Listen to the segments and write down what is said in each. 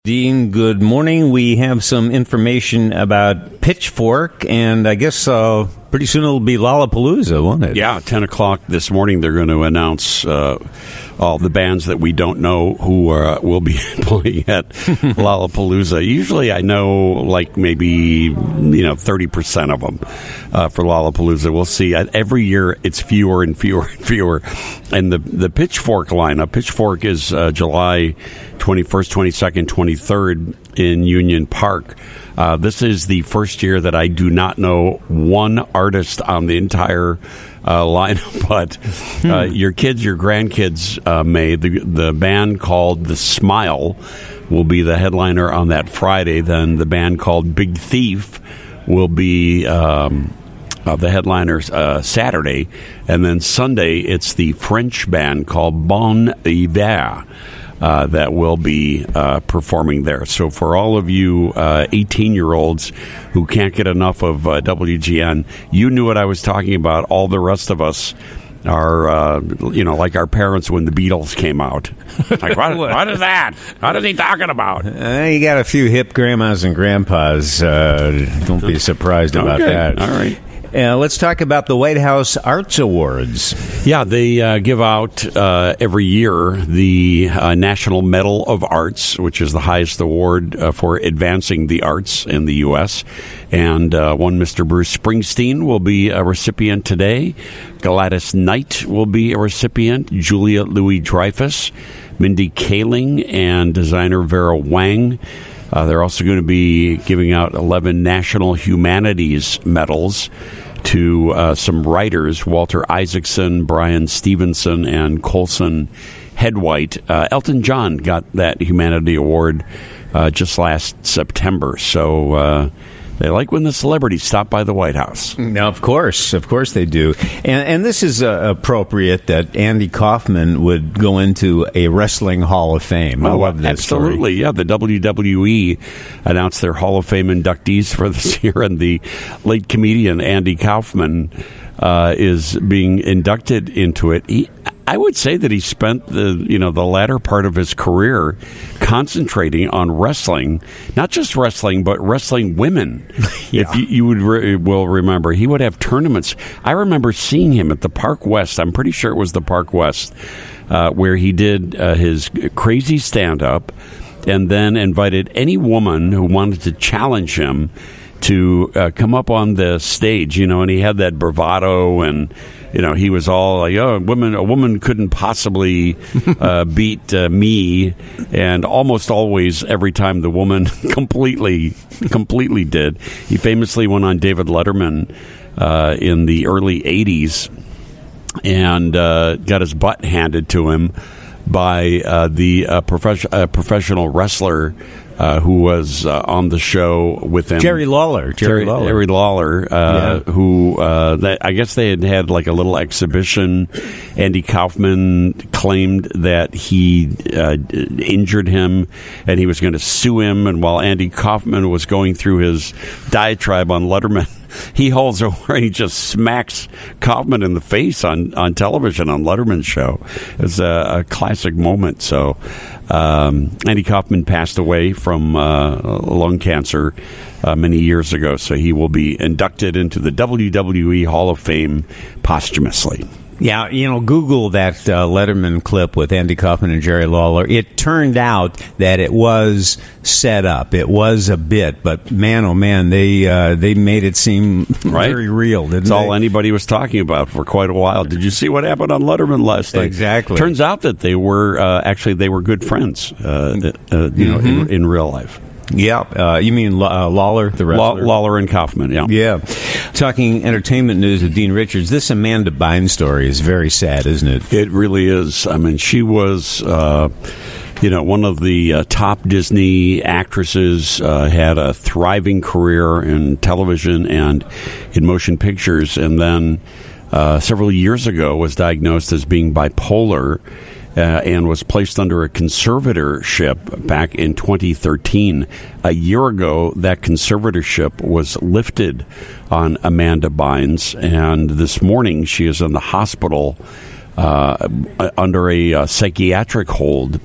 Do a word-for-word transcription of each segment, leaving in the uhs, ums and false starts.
Dean, good morning. We have some information about Pitchfork, and I guess uh, pretty soon it'll be Lollapalooza, won't it? Yeah, ten o'clock this morning they're going to announce uh, all the bands that we don't know who uh, will be playing at Lollapalooza. Usually I know like maybe you know thirty percent of them uh, for Lollapalooza. We'll see. Every year it's fewer and fewer and fewer. And the, the Pitchfork lineup, Pitchfork is uh, July twenty-first, twenty-second, twenty-third in Union Park. Uh, this is the first year that I do not know one artist on the entire uh, lineup, but uh, hmm. your kids, your grandkids uh, may. The, the band called The Smile will be the headliner on that Friday. Then the band called Big Thief will be um, uh, the headliners uh, Saturday. And then Sunday, it's the French band called Bon Iver. Uh, that will be uh, performing there. So for all of you uh, eighteen-year-olds who can't get enough of uh, W G N, you knew what I was talking about. All the rest of us are, uh, you know, like our parents when the Beatles came out. Like, what, what is that? What is he talking about? Uh, you got a few hip grandmas and grandpas. Uh, don't be surprised about okay. that. All right. Uh, let's talk about the White House Arts Awards. Yeah, they uh, give out uh, every year the uh, National Medal of Arts, which is the highest award uh, for advancing the arts in the U S And uh, one Mister Bruce Springsteen will be a recipient today. Gladys Knight will be a recipient. Julia Louis-Dreyfus, Mindy Kaling, and designer Vera Wang. Uh, they're also going to be giving out eleven National Humanities Medals to uh, some writers, Walter Isaacson, Brian Stevenson, and Colson Headwhite. Uh, Elton John got that Humanity Award uh, just last September, so uh, they like when the celebrities stop by the White House. Now, of course, of course they do. And, and this is uh, appropriate that Andy Kaufman would go into a wrestling Hall of Fame. I oh, love that absolutely, story. Yeah. The W W E announced their Hall of Fame inductees for this year, and the late comedian Andy Kaufman uh, is being inducted into it. He, I would say that he spent the you know the latter part of his career concentrating on wrestling, not just wrestling, but wrestling women. Yeah. If you, you would re- will remember, he would have tournaments. I remember seeing him at the Park West. I'm pretty sure it was the Park West, uh, where he did uh, his crazy stand-up, and then invited any woman who wanted to challenge him to uh, come up on the stage. You know, and he had that bravado and. You know, he was all like, "Oh, a woman, a woman couldn't possibly uh, beat uh, me," and almost always, every time the woman completely, completely did. He famously went on David Letterman uh, in the early eighties and uh, got his butt handed to him by uh, the uh, prof- uh, professional wrestler. Uh, who was uh, on the show with him? Jerry Lawler. Jerry, Jerry Lawler. Jerry Lawler, uh, yeah. who uh, that, I guess they had had like a little exhibition. Andy Kaufman claimed that he uh, injured him and he was going to sue him. And while Andy Kaufman was going through his diatribe on Letterman, he holds over and he just smacks Kaufman in the face on, on television on Letterman's show. It's a, a classic moment. So um, Andy Kaufman passed away from uh, lung cancer uh, many years ago, so he will be inducted into the W W E Hall of Fame posthumously. Yeah, you know, Google that uh, Letterman clip with Andy Kaufman and Jerry Lawler. It turned out that it was set up. It was a bit, but man, oh man, they uh, they made it seem right? very real, didn't It's they? all anybody was talking about for quite a while. Did you see what happened on Letterman last night? Exactly. Turns out that they were, uh, actually, they were good friends, uh, uh, you know, mm-hmm. in, in real life. Yeah, uh, you mean uh, Lawler, the wrestler? Lawler and Kaufman, yeah. Yeah. Talking entertainment news with Dean Richards, this Amanda Bynes story is very sad, isn't it? It really is. I mean, she was, uh, you know, one of the uh, top Disney actresses, uh, had a thriving career in television and in motion pictures, and then uh, several years ago was diagnosed as being bipolar. Uh, and was placed under a conservatorship back in twenty thirteen. A year ago, that conservatorship was lifted on Amanda Bynes, and this morning she is in the hospital uh, under a uh, psychiatric hold.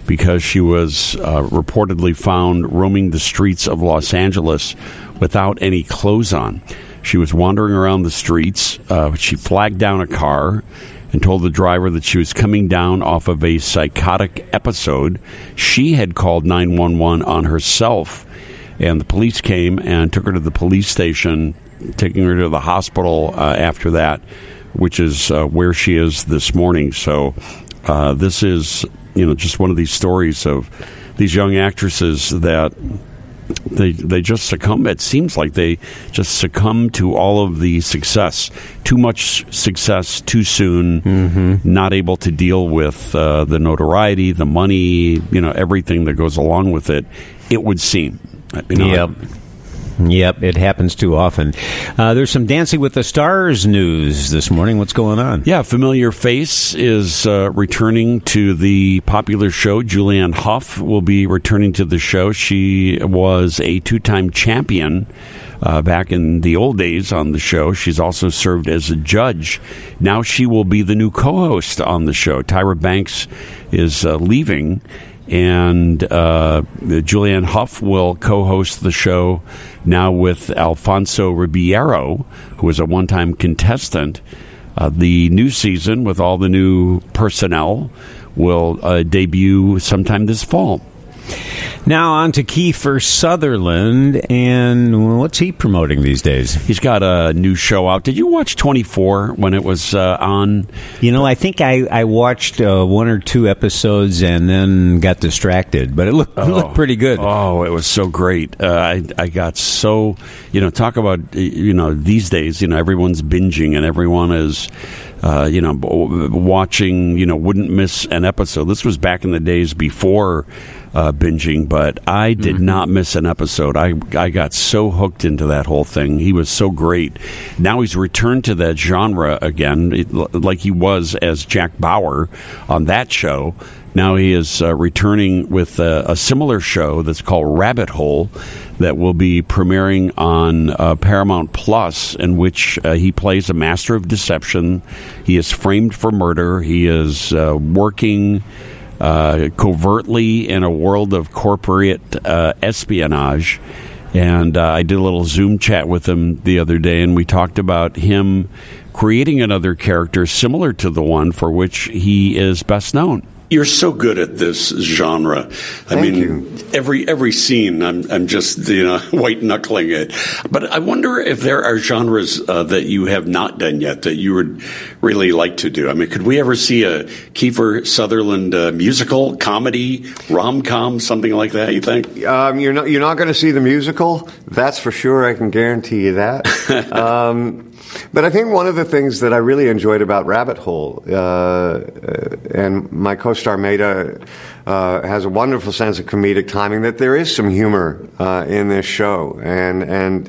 because she was uh, reportedly found roaming the streets of Los Angeles without any clothes on. She was wandering around the streets. Uh, she flagged down a car and told the driver that she was coming down off of a psychotic episode. She had called nine one one on herself, and the police came and took her to the police station, taking her to the hospital uh, after that, which is uh, where she is this morning. So uh, this is, you know, just one of these stories of these young actresses that they they just succumb. It seems like they just succumb to all of the success. Too much success too soon, mm-hmm. not able to deal with uh, the notoriety, the money, you know, everything that goes along with it, it would seem. You know, yep. Yep, it happens too often. Uh, there's some Dancing with the Stars news this morning. What's going on? Yeah, familiar face is uh, returning to the popular show. Julianne Hough will be returning to the show. She was a two-time champion uh, back in the old days on the show. She's also served as a judge. Now she will be the new co-host on the show. Tyra Banks is uh, leaving, and uh, Julianne Hough will co-host the show now with Alfonso Ribeiro, who is a one-time contestant. Uh, the new season, with all the new personnel, will uh, debut sometime this fall. Now on to Kiefer Sutherland, and what's he promoting these days? He's got a new show out. Did you watch twenty-four when it was uh, on? You know, I think I, I watched uh, one or two episodes and then got distracted, but it looked, oh, it looked pretty good. Oh, it was so great. Uh, I, I got so, you know, talk about, you know, these days, you know, everyone's binging and everyone is... Uh, you know, watching, you know, wouldn't miss an episode. This was back in the days before uh, binging, but I did mm-hmm. not miss an episode. I I got so hooked into that whole thing. He was so great. Now he's returned to that genre again, it, like he was as Jack Bauer on that show. Now he is uh, returning with a, a similar show that's called Rabbit Hole that will be premiering on uh, Paramount Plus, in which uh, he plays a master of deception. He is framed for murder. He is uh, working uh, covertly in a world of corporate uh, espionage. And uh, I did a little Zoom chat with him the other day, and we talked about him creating another character similar to the one for which he is best known. You're so good at this genre. I Thank mean, you. every every scene, I'm I'm just you know white knuckling it. But I wonder if there are genres uh, that you have not done yet that you would really like to do. I mean, could we ever see a Kiefer Sutherland uh, musical, comedy, rom-com, something like that? You think? Um, you're not you're not going to see the musical. That's for sure. I can guarantee you that. um, But I think one of the things that I really enjoyed about Rabbit Hole, uh, and my co-star Maida uh, has a wonderful sense of comedic timing, that there is some humor uh, in this show. And, and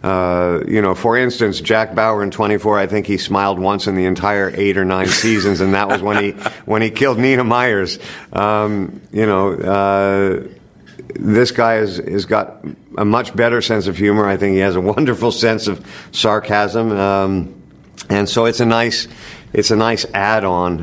uh, you know, for instance, Jack Bauer in twenty-four, I think he smiled once in the entire eight or nine seasons, and that was when he when he killed Nina Myers. Um, you know, uh, this guy has, has got a much better sense of humor. I think he has a wonderful sense of sarcasm, um, and so it's a nice, it's a nice add-on.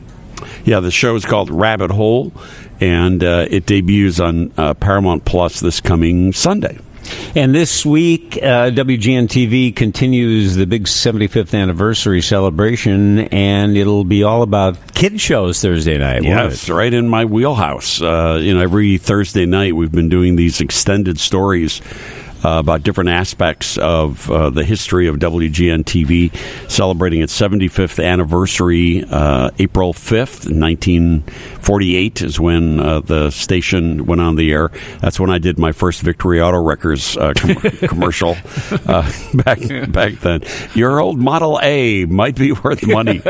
Yeah, the show is called Rabbit Hole, and uh, it debuts on uh, Paramount Plus this coming Sunday. And this week, uh, W G N T V continues the big seventy-fifth anniversary celebration, and it'll be all about kid shows Thursday night. Yes, right in my wheelhouse. Uh, you know, every Thursday night we've been doing these extended stories Uh, about different aspects of uh, the history of W G N T V, celebrating its seventy-fifth anniversary. uh, April fifth, nineteen forty-eight is when uh, the station went on the air. That's when I did my first Victory Auto Wreckers uh, com- commercial uh, back back then. Your old Model A might be worth money,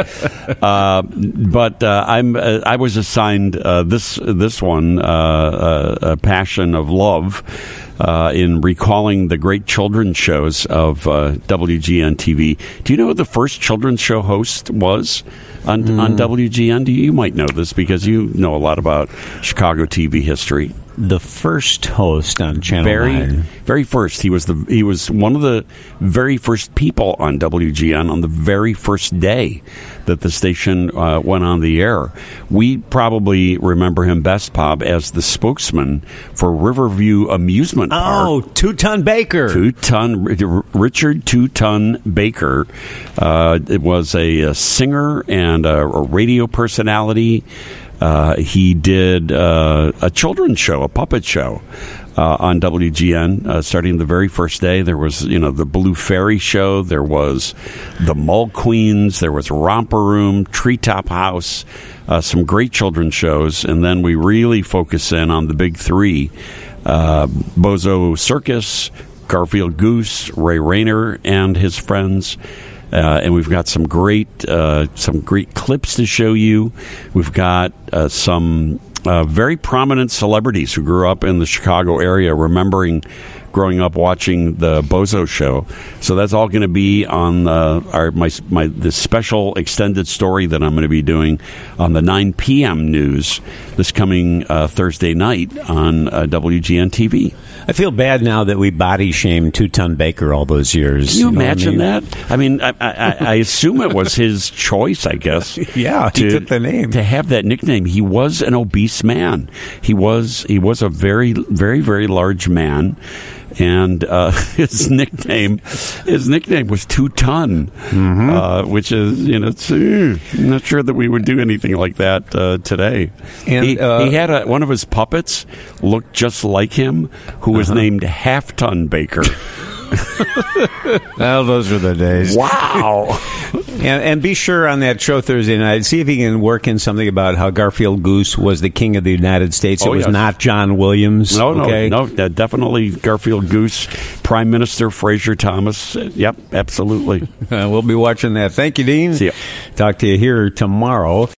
uh, but uh, I'm uh, I was assigned uh, this this one, uh, uh, a Passion of Love. Uh, in recalling the great children's shows of uh, W G N T V. Do you know who the first children's show host was on, mm. on W G N? You might know this because you know a lot about Chicago T V history. the first host on Channel very, nine. Very first. He was the he was one of the very first people on W G N on the very first day that the station uh, went on the air. We probably remember him best, Bob, as the spokesman for Riverview Amusement Park. Oh, Two-Ton Baker. Two-Ton, Richard Two-Ton Baker. Uh, it was a, a singer and a, a radio personality. Uh, he did uh, a children's show, a puppet show, uh, on W G N uh, starting the very first day. There was, you know, the Blue Fairy Show. There was the Mole Queens. There was Romper Room, Treetop House, uh, some great children's shows. And then we really focus in on the big three, uh, Bozo Circus, Garfield Goose, Ray Rayner, and his friends. Uh, and we've got some great uh, some great clips to show you. We've got uh, some uh, very prominent celebrities who grew up in the Chicago area, remembering growing up watching the Bozo Show. So that's all going to be on uh, our my my this special extended story that I'm going to be doing on the nine p.m. news this coming uh, Thursday night on uh, W G N T V. I feel bad now that we body shamed Two-Ton Baker all those years. Can you, you know imagine what I mean? that? I mean, I, I, I assume it was his choice, I guess. Yeah, to, he took the name. To have that nickname. He was an obese man. He was he was a very, very, very large man. And uh, his nickname, his nickname was Two Ton, mm-hmm. uh, which is, you know, it's, uh, I'm not sure that we would do anything like that uh, today. And he, uh, he had a, one of his puppets looked just like him, who was uh-huh. named Half Ton Baker. Well, those were the days. Wow. And, and be sure on that show Thursday night, see if you can work in something about how Garfield Goose was the king of the United States. Oh, it was yes. not John Williams. No, okay? no, no, uh, definitely Garfield Goose, Prime Minister Fraser Thomas. Uh, yep, absolutely. Uh, we'll be watching that. Thank you, Dean. See ya. Talk to you here tomorrow.